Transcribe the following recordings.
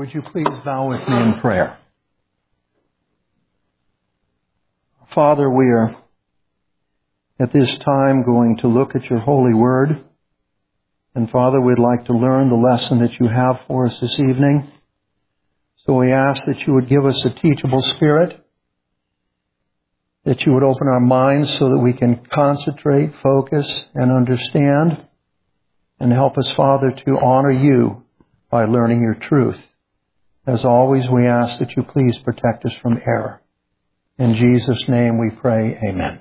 Would you please bow with me in prayer? Father, we are at this time going to look at your holy word. And Father, we'd like to learn the lesson that you have for us this evening. So we ask that you would give us a teachable spirit, that you would open our minds so that we can concentrate, focus, and understand, and help us, Father, to honor you by learning your truth. As always, we ask that you please protect us from error. In Jesus' name we pray, amen.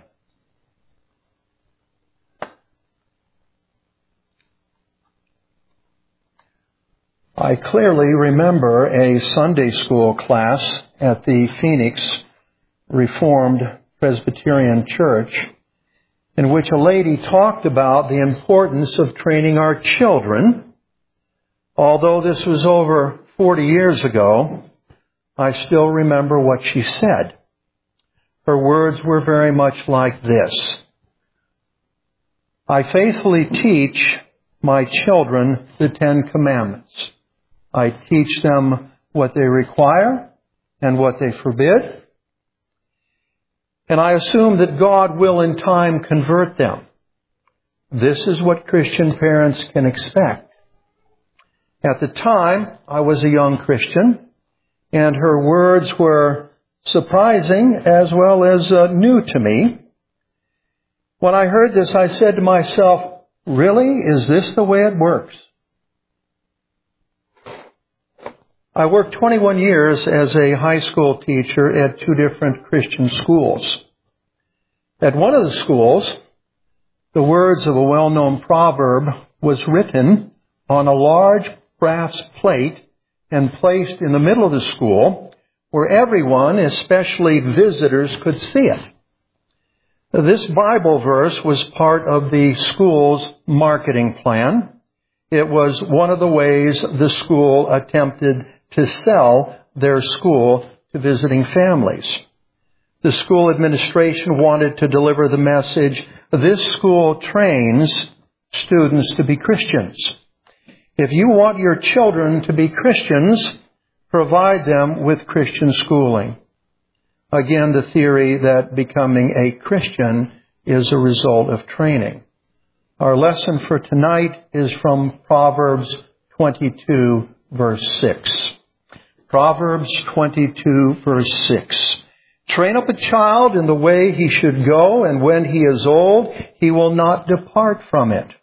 I clearly remember a Sunday school class at the Phoenix Reformed Presbyterian Church in which a lady talked about the importance of training our children. Although this was over 40 years ago, I still remember what she said. Her words were very much like this: I faithfully teach my children the Ten Commandments. I teach them what they require and what they forbid. And I assume that God will in time convert them. This is what Christian parents can expect. At the time, I was a young Christian, and her words were surprising as well as new to me. When I heard this, I said to myself, really? Is this the way it works? I worked 21 years as a high school teacher at two different Christian schools. At one of the schools, the words of a well-known proverb was written on a large brass plate and placed in the middle of the school where everyone, especially visitors, could see it. This Bible verse was part of the school's marketing plan. It was one of the ways the school attempted to sell their school to visiting families. The school administration wanted to deliver the message, this school trains students to be Christians. If you want your children to be Christians, provide them with Christian schooling. Again, the theory that becoming a Christian is a result of training. Our lesson for tonight is from Proverbs 22, verse 6. Proverbs 22, verse 6. Train up a child in the way he should go, and when he is old, he will not depart from it.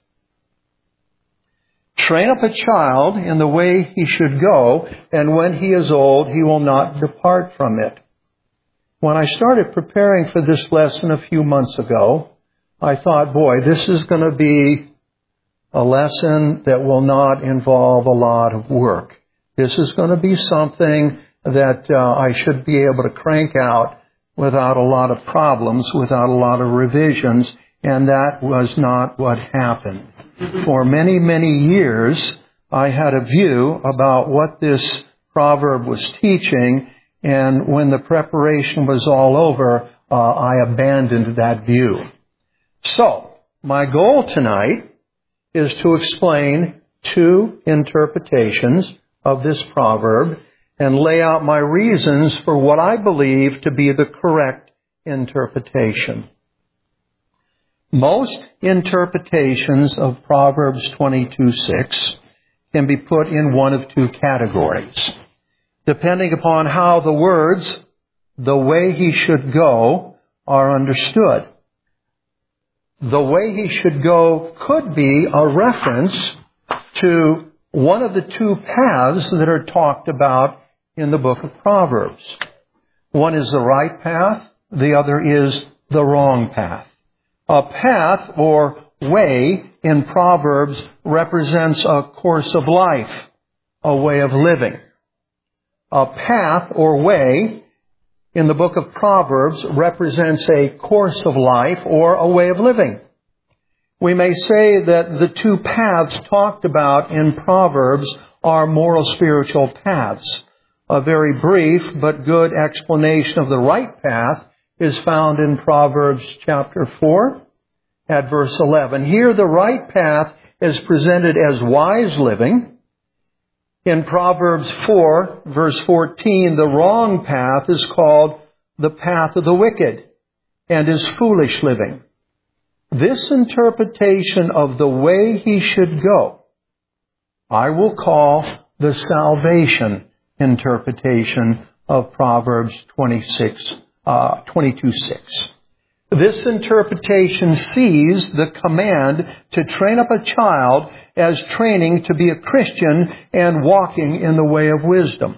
Train up a child in the way he should go, and when he is old, he will not depart from it. When I started preparing for this lesson a few months ago, I thought, boy, this is going to be a lesson that will not involve a lot of work. This is going to be something that I should be able to crank out without a lot of problems, without a lot of revisions, and that was not what happened. For many, many years, I had a view about what this proverb was teaching, and when the preparation was all over, I abandoned that view. So, my goal tonight is to explain two interpretations of this proverb and lay out my reasons for what I believe to be the correct interpretation. Most interpretations of Proverbs 22:6 can be put in one of two categories, depending upon how the words, the way he should go, are understood. The way he should go could be a reference to one of the two paths that are talked about in the book of Proverbs. One is the right path, the other is the wrong path. A path or way in Proverbs represents a course of life, a way of living. A path or way in the book of Proverbs represents a course of life or a way of living. We may say that the two paths talked about in Proverbs are moral spiritual paths. A very brief but good explanation of the right path is found in Proverbs chapter 4 at verse 11. Here the right path is presented as wise living. In Proverbs 4, verse 14, the wrong path is called the path of the wicked and is foolish living. This interpretation of the way he should go, I will call the salvation interpretation of Proverbs 22:6. This interpretation sees the command to train up a child as training to be a Christian and walking in the way of wisdom.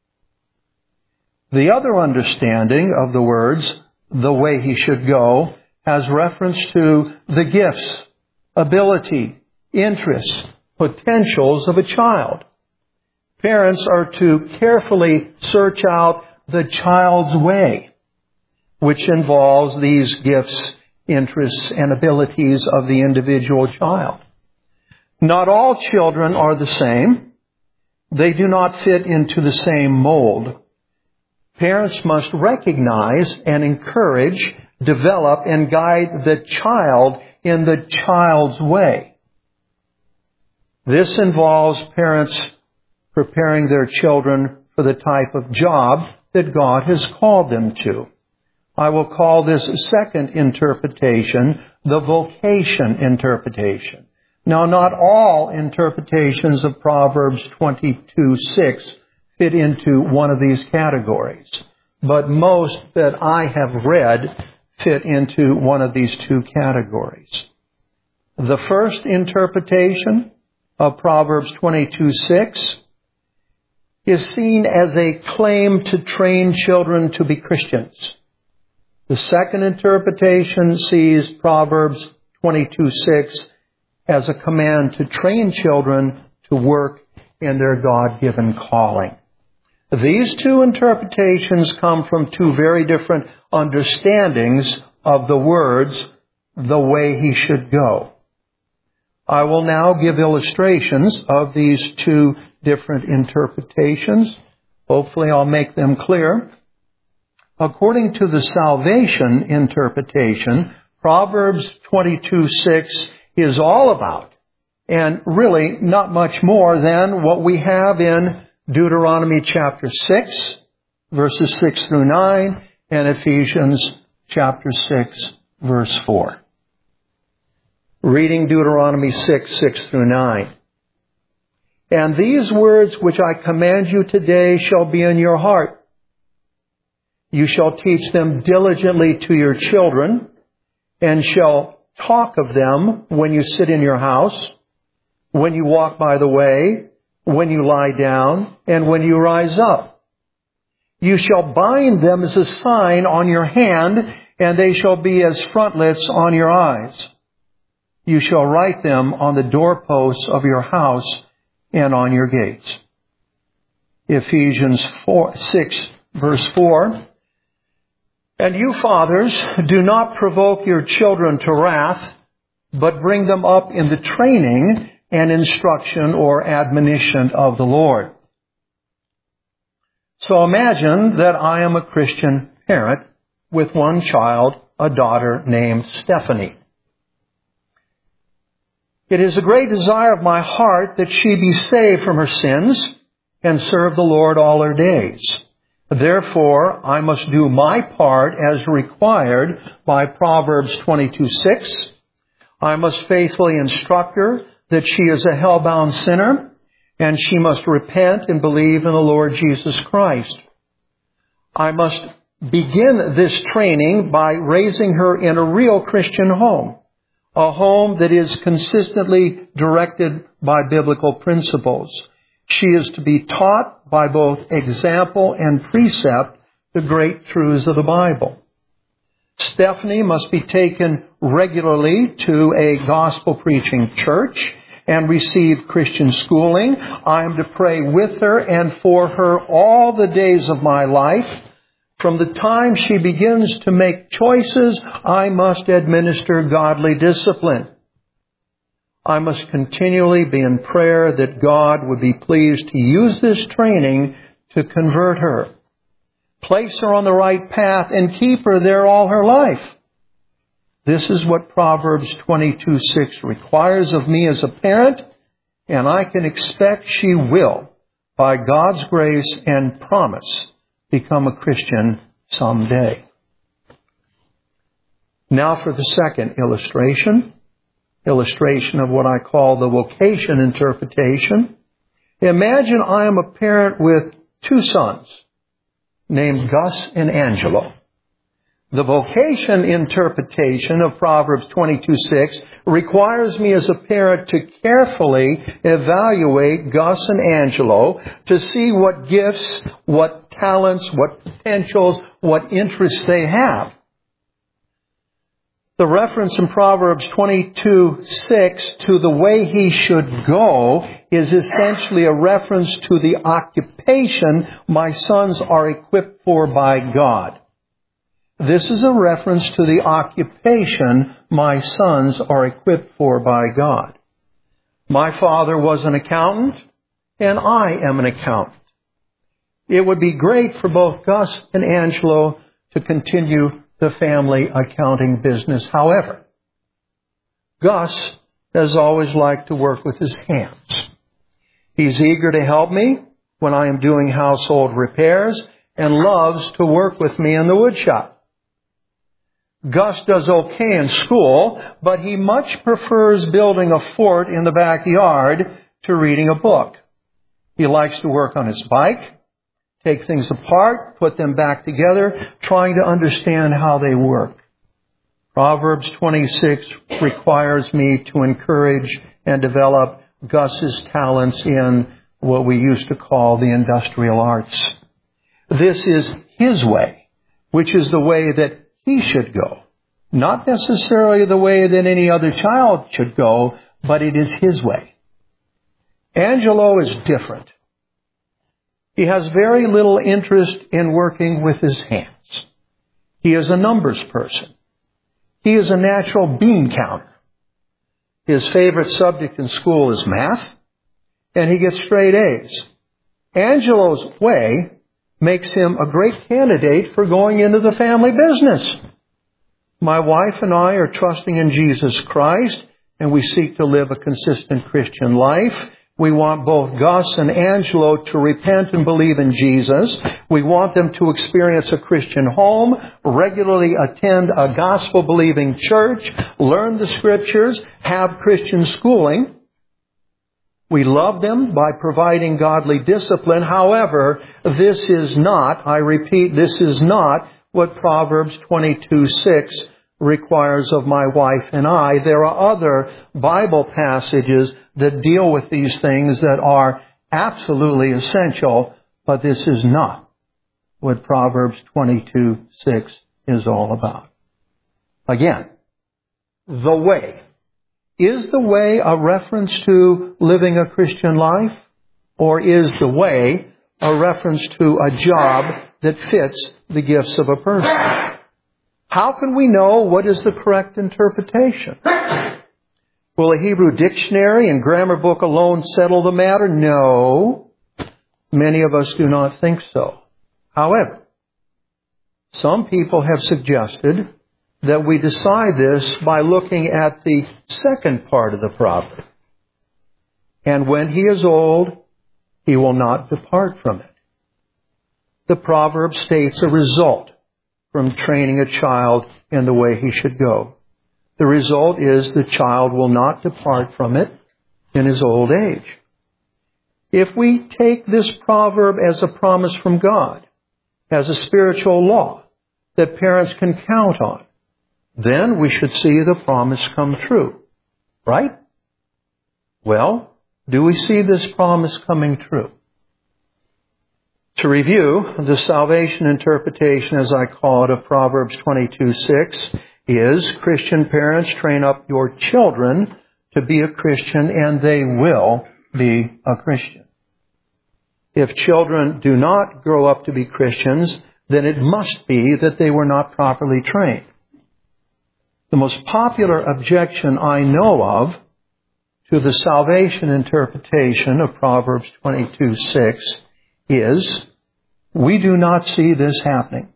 The other understanding of the words, the way he should go, has reference to the gifts, ability, interests, potentials of a child. Parents are to carefully search out the child's way, which involves these gifts, interests, and abilities of the individual child. Not all children are the same. They do not fit into the same mold. Parents must recognize and encourage, develop, and guide the child in the child's way. This involves parents preparing their children for the type of job that God has called them to. I will call this second interpretation the vocation interpretation. Now, not all interpretations of Proverbs 22:6 fit into one of these categories, but most that I have read fit into one of these two categories. The first interpretation of Proverbs 22:6 is seen as a claim to train children to be Christians. The second interpretation sees Proverbs 22:6 as a command to train children to work in their God-given calling. These two interpretations come from two very different understandings of the words, the way he should go. I will now give illustrations of these two different interpretations. Hopefully I'll make them clear. According to the salvation interpretation, Proverbs 22:6 is all about, and really not much more than what we have in Deuteronomy chapter 6, verses 6 through 9, and Ephesians chapter 6, verse 4. Reading Deuteronomy 6 through 9. And these words which I command you today shall be in your heart. You shall teach them diligently to your children, and shall talk of them when you sit in your house, when you walk by the way, when you lie down, and when you rise up. You shall bind them as a sign on your hand, and they shall be as frontlets on your eyes. You shall write them on the doorposts of your house and on your gates. Ephesians 6, verse 4. And you, fathers, do not provoke your children to wrath, but bring them up in the training and instruction or admonition of the Lord. So imagine that I am a Christian parent with one child, a daughter named Stephanie. It is a great desire of my heart that she be saved from her sins and serve the Lord all her days. Therefore, I must do my part as required by Proverbs 22:6. I must faithfully instruct her that she is a hell-bound sinner, and she must repent and believe in the Lord Jesus Christ. I must begin this training by raising her in a real Christian home, a home that is consistently directed by biblical principles. She is to be taught by both example and precept the great truths of the Bible. Stephanie must be taken regularly to a gospel-preaching church and receive Christian schooling. I am to pray with her and for her all the days of my life. From the time she begins to make choices, I must administer godly discipline. I must continually be in prayer that God would be pleased to use this training to convert her, place her on the right path, and keep her there all her life. This is what Proverbs 22:6 requires of me as a parent, and I can expect she will by God's grace and promise, become a Christian someday. Now for the second illustration of what I call the vocation interpretation. Imagine I am a parent with two sons named Gus and Angelo. The vocation interpretation of Proverbs 22:6 requires me as a parent to carefully evaluate Gus and Angelo to see what gifts, what talents, what potentials, what interests they have. The reference in Proverbs 22:6 to the way he should go is essentially a reference to the occupation my sons are equipped for by God. This is a reference to the occupation my sons are equipped for by God. My father was an accountant, and I am an accountant. It would be great for both Gus and Angelo to continue the family accounting business. However, Gus has always liked to work with his hands. He's eager to help me when I am doing household repairs and loves to work with me in the wood shop. Gus does okay in school, but he much prefers building a fort in the backyard to reading a book. He likes to work on his bike, take things apart, put them back together, trying to understand how they work. Proverbs 26 requires me to encourage and develop Gus's talents in what we used to call the industrial arts. This is his way, which is the way that he should go. Not necessarily the way that any other child should go, but it is his way. Angelo is different. He has very little interest in working with his hands. He is a numbers person. He is a natural bean counter. His favorite subject in school is math, and he gets straight A's. Angelo's way makes him a great candidate for going into the family business. My wife and I are trusting in Jesus Christ, and we seek to live a consistent Christian life. We want both Gus and Angelo to repent and believe in Jesus. We want them to experience a Christian home, regularly attend a gospel-believing church, learn the Scriptures, have Christian schooling. We love them by providing godly discipline. However, this is not, I repeat, this is not what Proverbs 22:6 requires of my wife and I. There are other Bible passages that deal with these things that are absolutely essential, but this is not what Proverbs 22:6 is all about. Again, the way. Is the way a reference to living a Christian life? Or is the way a reference to a job that fits the gifts of a person? How can we know what is the correct interpretation? Will a Hebrew dictionary and grammar book alone settle the matter? No. Many of us do not think so. However, some people have suggested that we decide this by looking at the second part of the proverb. And when he is old, he will not depart from it. The proverb states a result from training a child in the way he should go. The result is the child will not depart from it in his old age. If we take this proverb as a promise from God, as a spiritual law that parents can count on, then we should see the promise come true. Right? Well, do we see this promise coming true? To review, the salvation interpretation, as I call it, of Proverbs 22:6 is Christian parents train up your children to be a Christian, and they will be a Christian. If children do not grow up to be Christians, then it must be that they were not properly trained. The most popular objection I know of to the salvation interpretation of Proverbs 22:6 is, we do not see this happening.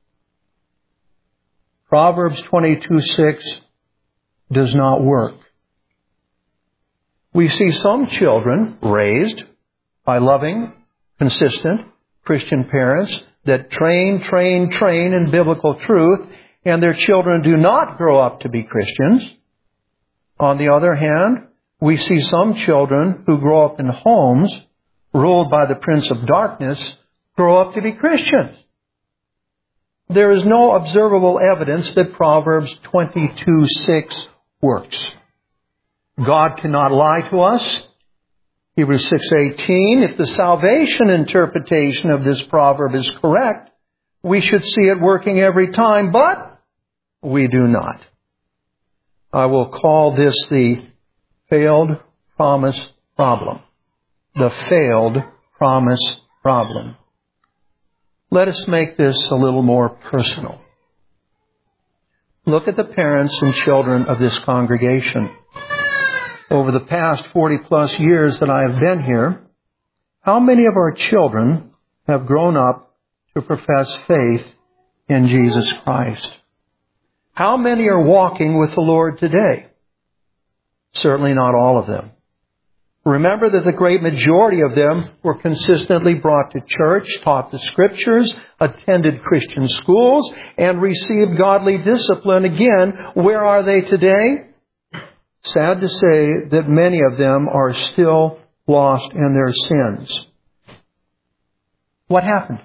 Proverbs 22:6 does not work. We see some children raised by loving, consistent Christian parents that train in biblical truth, and their children do not grow up to be Christians. On the other hand, we see some children who grow up in homes ruled by the prince of darkness grow up to be Christians. There is no observable evidence that Proverbs 22:6 works. God cannot lie to us. Hebrews 6:18, if the salvation interpretation of this proverb is correct, we should see it working every time, but we do not. I will call this the failed promise problem. The failed promise problem. Let us make this a little more personal. Look at the parents and children of this congregation. Over the past 40 plus years that I have been here, how many of our children have grown up to profess faith in Jesus Christ? How many are walking with the Lord today? Certainly not all of them. Remember that the great majority of them were consistently brought to church, taught the Scriptures, attended Christian schools, and received godly discipline. Again, where are they today? Sad to say that many of them are still lost in their sins. What happened?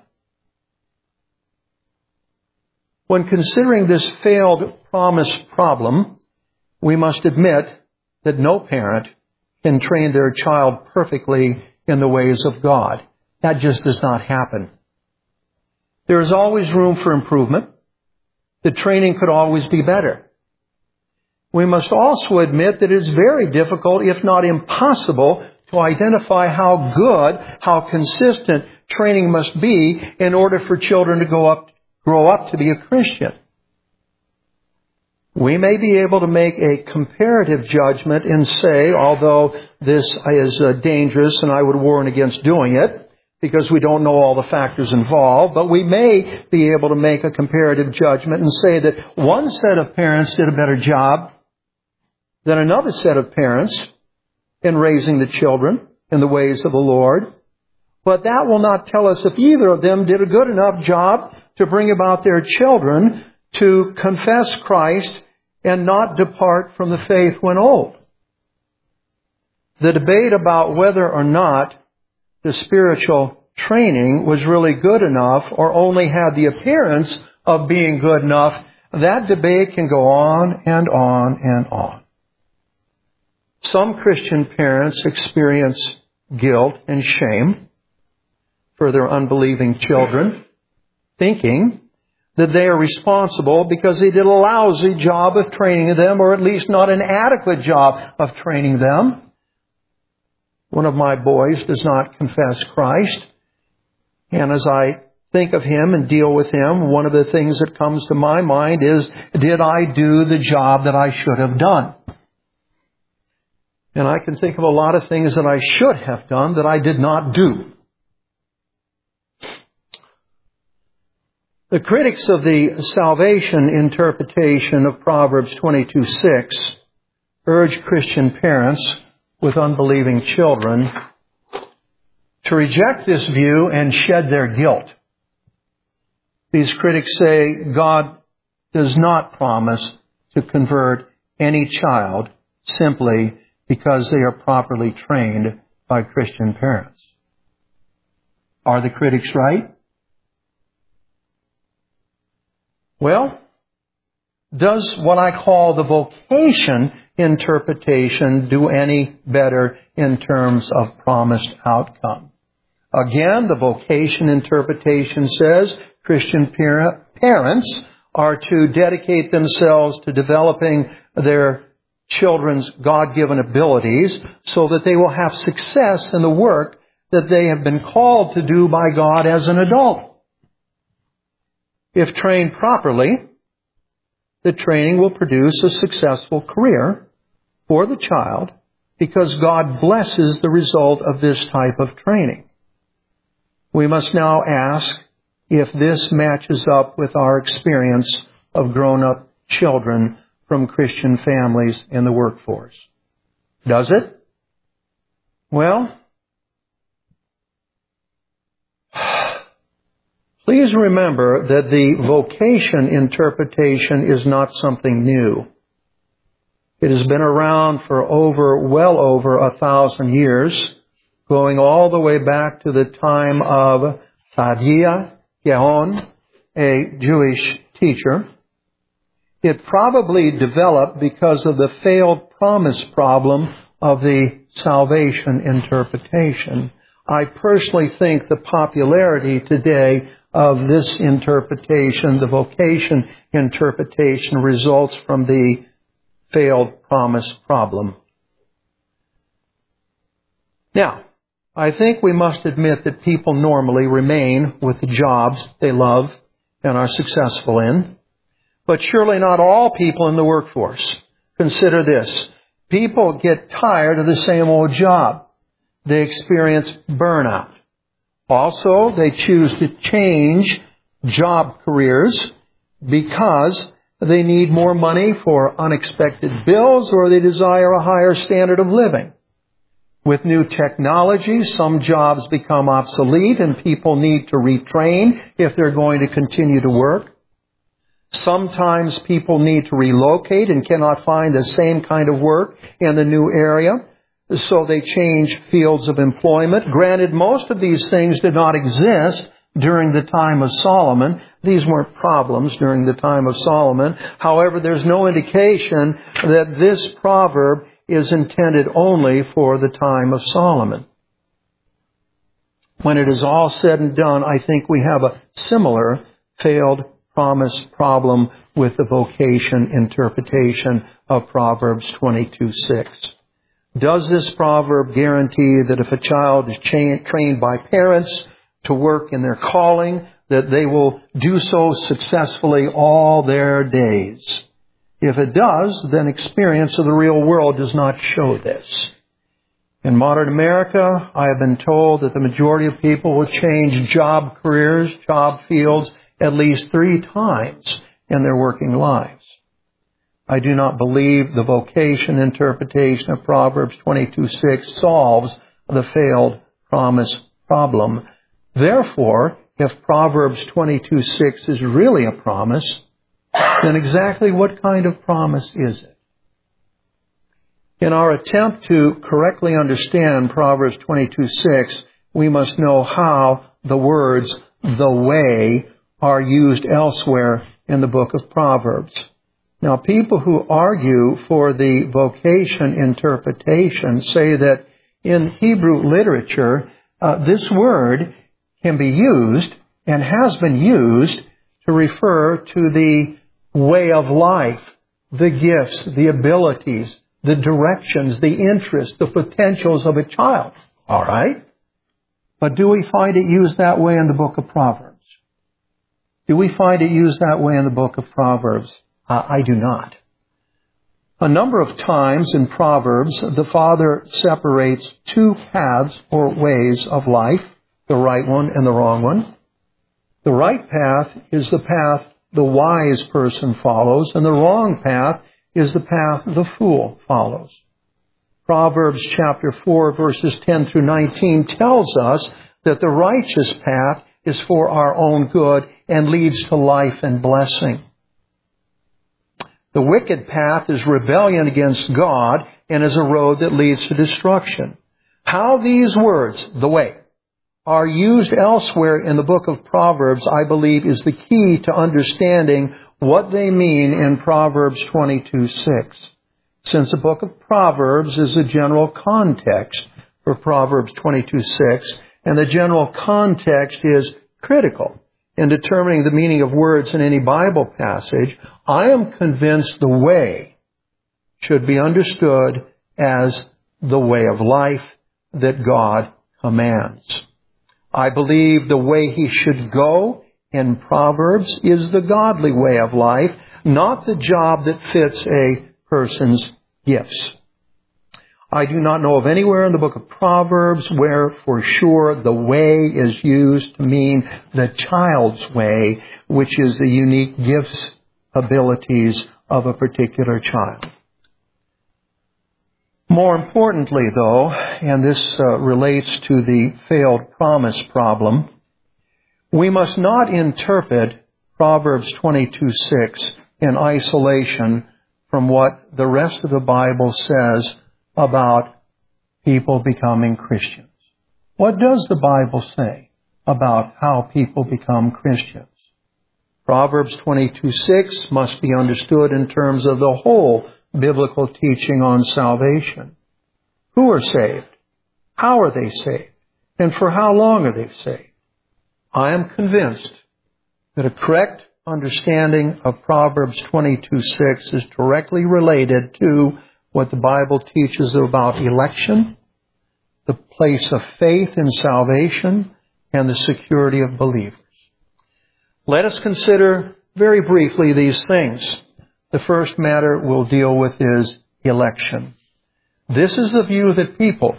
When considering this failed promise problem, we must admit that no parent can train their child perfectly in the ways of God. That just does not happen. There is always room for improvement. The training could always be better. We must also admit that it is very difficult, if not impossible, to identify how good, how consistent training must be in order for children to grow up to be a Christian. We may be able to make a comparative judgment and say, although this is dangerous and I would warn against doing it because we don't know all the factors involved, but we may be able to make a comparative judgment and say that one set of parents did a better job than another set of parents in raising the children in the ways of the Lord. But that will not tell us if either of them did a good enough job to bring about their children to confess Christ and not depart from the faith when old. The debate about whether or not the spiritual training was really good enough or only had the appearance of being good enough, that debate can go on and on and on. Some Christian parents experience guilt and shame for their unbelieving children, thinking that they are responsible because they did a lousy job of training them, or at least not an adequate job of training them. One of my boys does not confess Christ, and as I think of him and deal with him, one of the things that comes to my mind is, did I do the job that I should have done? And I can think of a lot of things that I should have done that I did not do. The critics of the salvation interpretation of Proverbs 22:6 urge Christian parents with unbelieving children to reject this view and shed their guilt. These critics say God does not promise to convert any child simply because they are properly trained by Christian parents. Are the critics right? Well, does what I call the vocation interpretation do any better in terms of promised outcome? Again, the vocation interpretation says Christian parents are to dedicate themselves to developing their children's God-given abilities so that they will have success in the work that they have been called to do by God as an adult. If trained properly, the training will produce a successful career for the child because God blesses the result of this type of training. We must now ask if this matches up with our experience of grown-up children from Christian families in the workforce. Does it? Well, Please remember that the vocation interpretation is not something new. It has been around for well over 1,000 years, going all the way back to the time of Saadia Gaon, a Jewish teacher. It probably developed because of the failed promise problem of the salvation interpretation. I personally think the popularity today of this interpretation, the vocation interpretation, results from the failed promise problem. Now, I think we must admit that people normally remain with the jobs they love and are successful in, but surely not all people in the workforce. Consider this. People get tired of the same old job. They experience burnout. Also, they choose to change job careers because they need more money for unexpected bills or they desire a higher standard of living. With new technology, some jobs become obsolete and people need to retrain if they're going to continue to work. Sometimes people need to relocate and cannot find the same kind of work in the new area, so they change fields of employment. Granted, most of these things did not exist during the time of Solomon. These weren't problems during the time of Solomon. However, there's no indication that this proverb is intended only for the time of Solomon. When it is all said and done, I think we have a similar failed promise problem with the vocation interpretation of Proverbs 22:6. Does this proverb guarantee that if a child is trained by parents to work in their calling, that they will do so successfully all their days? If it does, then experience of the real world does not show this. In modern America, I have been told that the majority of people will change job careers, job fields, at least 3 times in their working lives. I do not believe the vocation interpretation of Proverbs 22:6 solves the failed promise problem. Therefore, if Proverbs 22:6 is really a promise, then exactly what kind of promise is it? In our attempt to correctly understand Proverbs 22:6, we must know how the words "the way" are used elsewhere in the book of Proverbs. Now, people who argue for the vocation interpretation say that in Hebrew literature, this word can be used and has been used to refer to the way of life, the gifts, the abilities, the directions, the interests, the potentials of a child. All right? But do we find it used that way in the book of Proverbs? Do we find it used that way in the book of Proverbs? I do not. A number of times in Proverbs, the Father separates 2 paths or ways of life, the right one and the wrong one. The right path is the path the wise person follows, and the wrong path is the path the fool follows. Proverbs chapter 4, verses 10 through 19 tells us that the righteous path is for our own good and leads to life and blessing. The wicked path is rebellion against God and is a road that leads to destruction. How these words, the way, are used elsewhere in the book of Proverbs, I believe, is the key to understanding what they mean in Proverbs 22:6. Since the book of Proverbs is a general context for Proverbs 22:6, and the general context is critical in determining the meaning of words in any Bible passage, I am convinced the way should be understood as the way of life that God commands. I believe the way he should go in Proverbs is the godly way of life, not the job that fits a person's gifts. I do not know of anywhere in the book of Proverbs where for sure the way is used to mean the child's way, which is the unique gifts, abilities of a particular child. More importantly, though, and this relates to the failed promise problem, We must not interpret Proverbs 22:6 in isolation from what the rest of the Bible says about people becoming Christians. What does the Bible say about how people become Christians? Proverbs 22:6 must be understood in terms of the whole biblical teaching on salvation. Who are saved? How are they saved? And for how long are they saved? I am convinced that a correct understanding of Proverbs 22:6 is directly related to what the Bible teaches about election, the place of faith in salvation, and the security of believers. Let us consider very briefly these things. The first matter we'll deal with is election. This is the view that people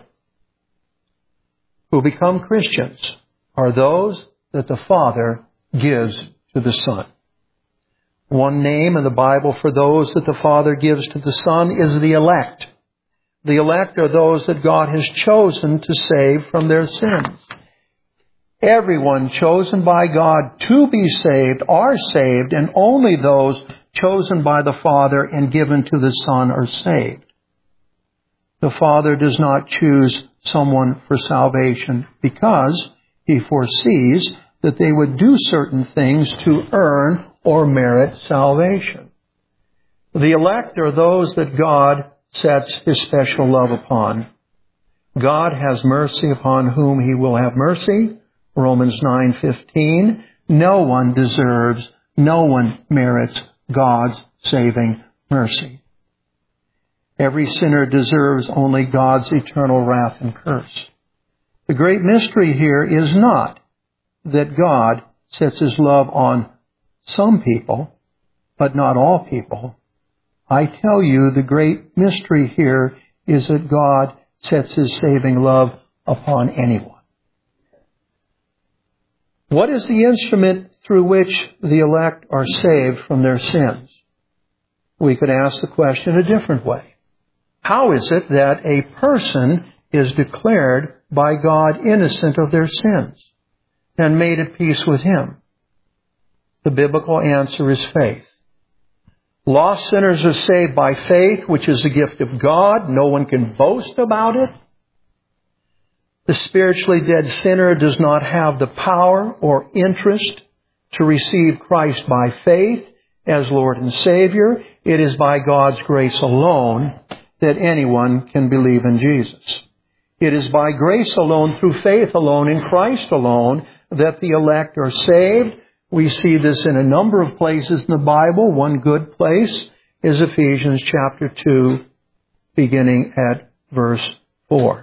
who become Christians are those that the Father gives to the Son. One name in the Bible for those that the Father gives to the Son is the elect. The elect are those that God has chosen to save from their sins. Everyone chosen by God to be saved are saved, and only those chosen by the Father and given to the Son are saved. The Father does not choose someone for salvation because He foresees that they would do certain things to earn or merit salvation. The elect are those that God sets His special love upon. God has mercy upon whom He will have mercy. Romans 9:15. No one deserves, no one merits God's saving mercy. Every sinner deserves only God's eternal wrath and curse. The great mystery here is not that God sets His love on some people, but not all people. I tell you, the great mystery here is that God sets His saving love upon anyone. What is the instrument through which the elect are saved from their sins? We could ask the question a different way. How is it that a person is declared by God innocent of their sins and made at peace with Him? The biblical answer is faith. Lost sinners are saved by faith, which is a gift of God. No one can boast about it. The spiritually dead sinner does not have the power or interest to receive Christ by faith as Lord and Savior. It is by God's grace alone that anyone can believe in Jesus. It is by grace alone, through faith alone, in Christ alone, that the elect are saved. We see this in a number of places in the Bible. One good place is Ephesians chapter 2, beginning at verse 4.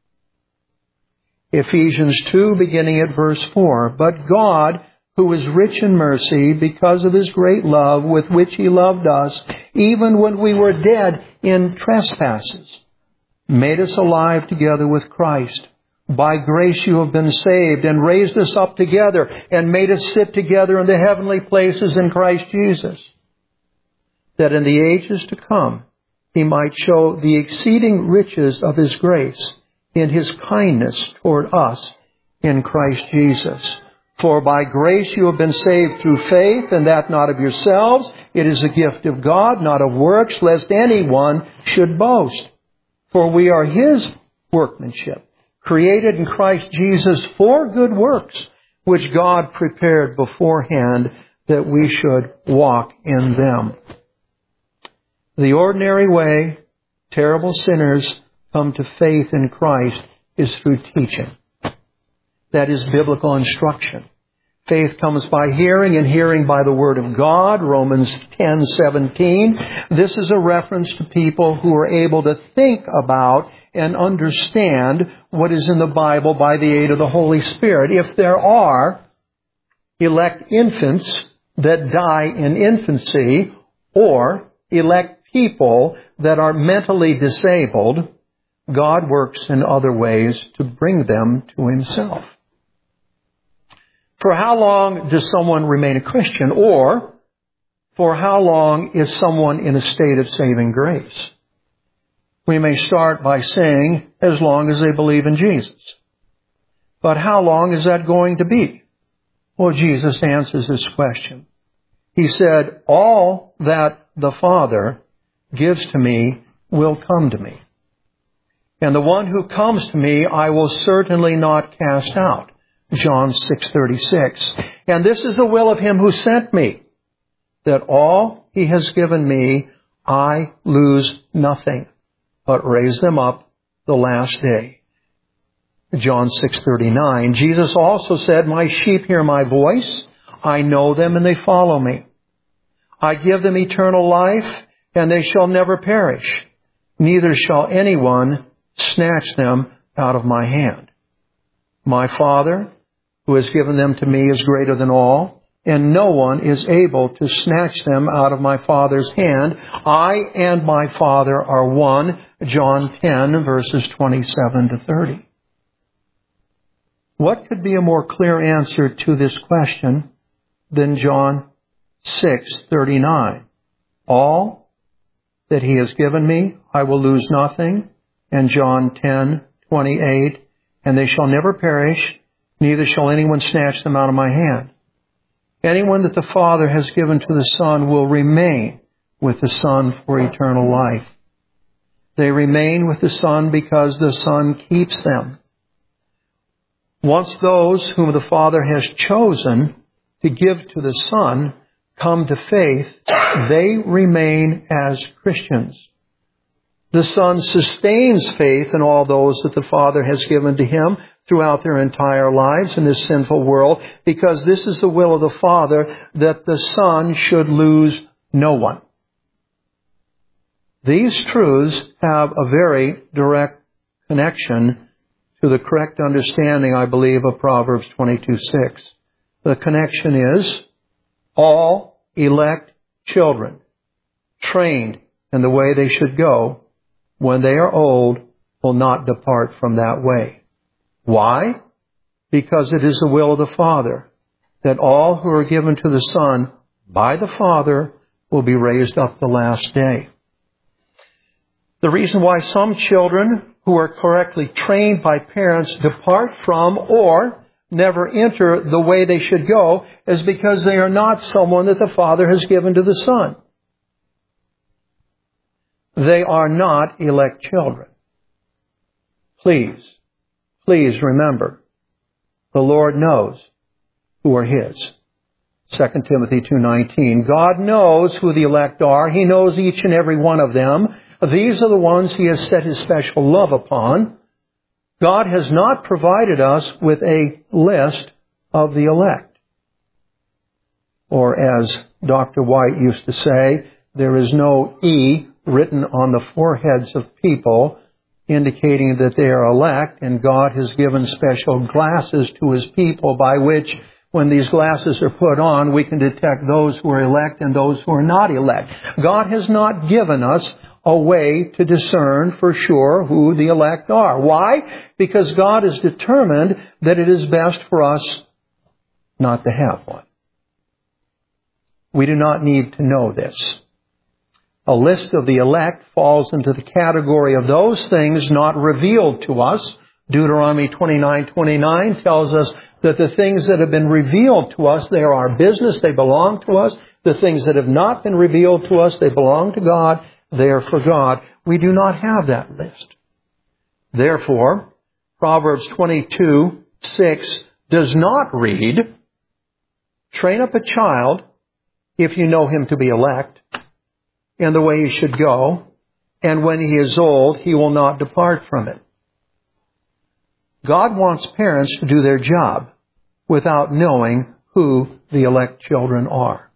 Ephesians 2, beginning at verse 4. But God, who is rich in mercy, because of His great love with which He loved us, even when we were dead in trespasses, made us alive together with Christ. By grace you have been saved, and raised us up together, and made us sit together in the heavenly places in Christ Jesus, that in the ages to come He might show the exceeding riches of His grace in His kindness toward us in Christ Jesus. For by grace you have been saved through faith, and that not of yourselves. It is a gift of God, not of works, lest anyone should boast. For we are His workmanship, created in Christ Jesus for good works, which God prepared beforehand that we should walk in them. The ordinary way terrible sinners come to faith in Christ is through teaching. That is biblical instruction. Faith comes by hearing, and hearing by the Word of God, Romans 10:17. This is a reference to people who are able to think about and understand what is in the Bible by the aid of the Holy Spirit. If there are elect infants that die in infancy, or elect people that are mentally disabled, God works in other ways to bring them to Himself. For how long does someone remain a Christian? Or, for how long is someone in a state of saving grace? We may start by saying, as long as they believe in Jesus. But how long is that going to be? Well, Jesus answers this question. He said, all that the Father gives to me will come to me. And the one who comes to me I will certainly not cast out. John 6:36. And this is the will of him who sent me, that all he has given me I lose nothing, but raise them up the last day. John 6:39. Jesus also said, my sheep hear my voice. I know them and they follow me. I give them eternal life and they shall never perish. Neither shall anyone snatch them out of my hand. My Father, who has given them to me, is greater than all, and no one is able to snatch them out of my Father's hand. I and my Father are one. John 10, verses 27 to 30. What could be a more clear answer to this question than John 6:39? All that he has given me, I will lose nothing. And John 10:28, and they shall never perish, neither shall anyone snatch them out of my hand. Anyone that the Father has given to the Son will remain with the Son for eternal life. They remain with the Son because the Son keeps them. Once those whom the Father has chosen to give to the Son come to faith, they remain as Christians. The Son sustains faith in all those that the Father has given to Him throughout their entire lives in this sinful world, because this is the will of the Father, that the Son should lose no one. These truths have a very direct connection to the correct understanding, I believe, of Proverbs 22:6. The connection is all elect children, trained in the way they should go, when they are old, will not depart from that way. Why? Because it is the will of the Father that all who are given to the Son by the Father will be raised up the last day. The reason why some children who are correctly trained by parents depart from or never enter the way they should go is because they are not someone that the Father has given to the Son. They are not elect children. Please remember, the Lord knows who are His. 2 Timothy 2:19. God knows who the elect are. He knows each and every one of them. These are the ones He has set His special love upon. God has not provided us with a list of the elect. Or as Dr. White used to say, there is no E written on the foreheads of people indicating that they are elect, and God has given special glasses to His people by which, when these glasses are put on, we can detect those who are elect and those who are not elect. God has not given us a way to discern for sure who the elect are. Why? Because God has determined that it is best for us not to have one. We do not need to know this. A list of the elect falls into the category of those things not revealed to us. Deuteronomy 29:29 tells us that the things that have been revealed to us, they are our business, they belong to us. The things that have not been revealed to us, they belong to God, they are for God. We do not have that list. Therefore, Proverbs 22:6 does not read, train up a child if you know him to be elect, and the way he should go, and when he is old, he will not depart from it. God wants parents to do their job without knowing who the elect children are.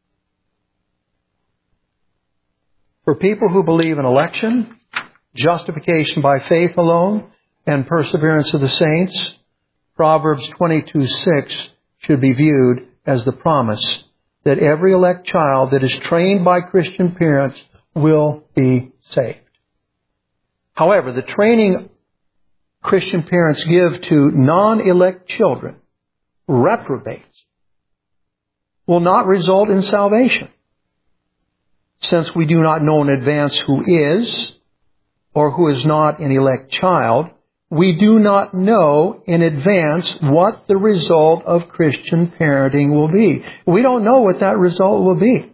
For people who believe in election, justification by faith alone, and perseverance of the saints, Proverbs 22:6 should be viewed as the promise that every elect child that is trained by Christian parents will be saved. However, the training Christian parents give to non-elect children, reprobates, will not result in salvation. Since we do not know in advance who is or who is not an elect child, we do not know in advance what the result of Christian parenting will be. We don't know what that result will be.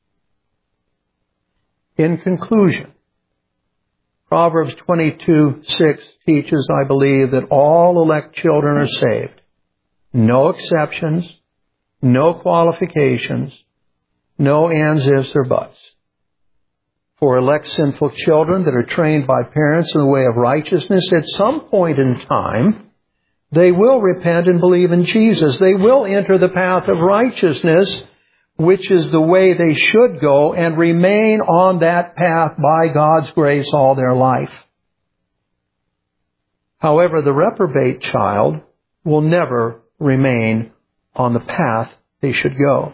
In conclusion, Proverbs 22:6 teaches, I believe, that all elect children are saved. No exceptions, no qualifications, no ands, ifs, or buts. For elect sinful children that are trained by parents in the way of righteousness, at some point in time, they will repent and believe in Jesus. They will enter the path of righteousness, which is the way they should go, and remain on that path by God's grace all their life. However, the reprobate child will never remain on the path they should go,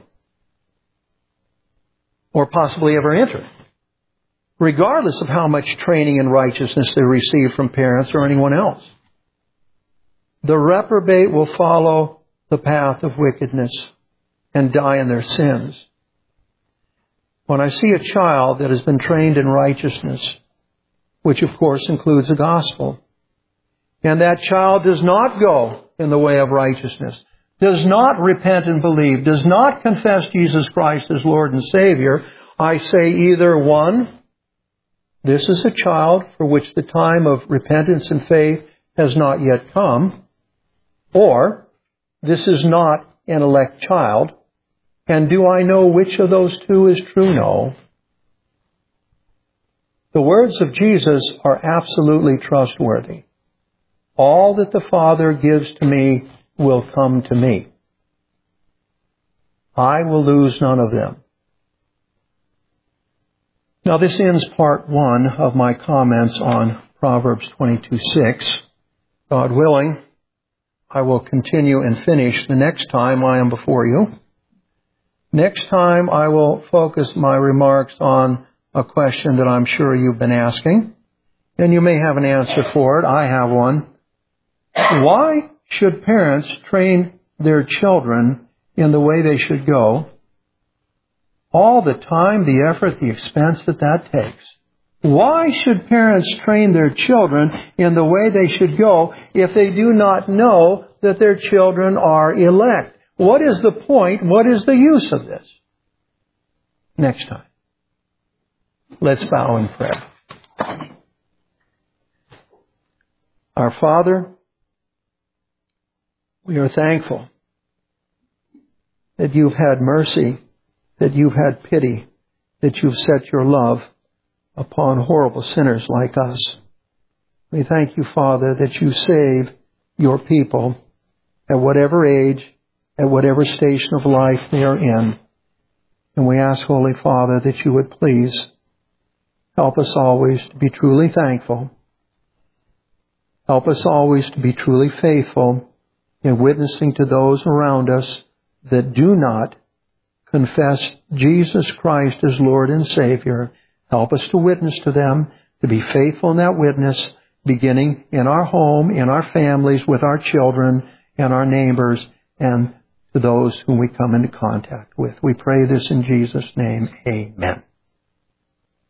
or possibly ever enter, regardless of how much training in righteousness they receive from parents or anyone else. The reprobate will follow the path of wickedness and die in their sins. When I see a child that has been trained in righteousness, which of course includes the gospel, and that child does not go in the way of righteousness, does not repent and believe, does not confess Jesus Christ as Lord and Savior, I say either one, this is a child for which the time of repentance and faith has not yet come, or this is not an elect child. And do I know which of those two is true? No. The words of Jesus are absolutely trustworthy. All that the Father gives to me will come to me. I will lose none of them. Now this ends part 1 of my comments on Proverbs 22:6. God willing, I will continue and finish the next time I am before you. Next time I will focus my remarks on a question that I'm sure you've been asking, and you may have an answer for it. I have one. Why should parents train their children in the way they should go? All the time, the effort, the expense that takes. Why should parents train their children in the way they should go if they do not know that their children are elect? What is the point? What is the use of this? Next time. Let's bow in prayer. Our Father, we are thankful that you've had mercy, that you've had pity, that you've set your love upon horrible sinners like us. We thank you, Father, that you save your people at whatever age, at whatever station of life they are in. And we ask, Holy Father, that you would please help us always to be truly thankful. Help us always to be truly faithful in witnessing to those around us that do not confess Jesus Christ as Lord and Savior. Help us to witness to them, to be faithful in that witness, beginning in our home, in our families, with our children and our neighbors, and to those whom we come into contact with. We pray this in Jesus' name. Amen.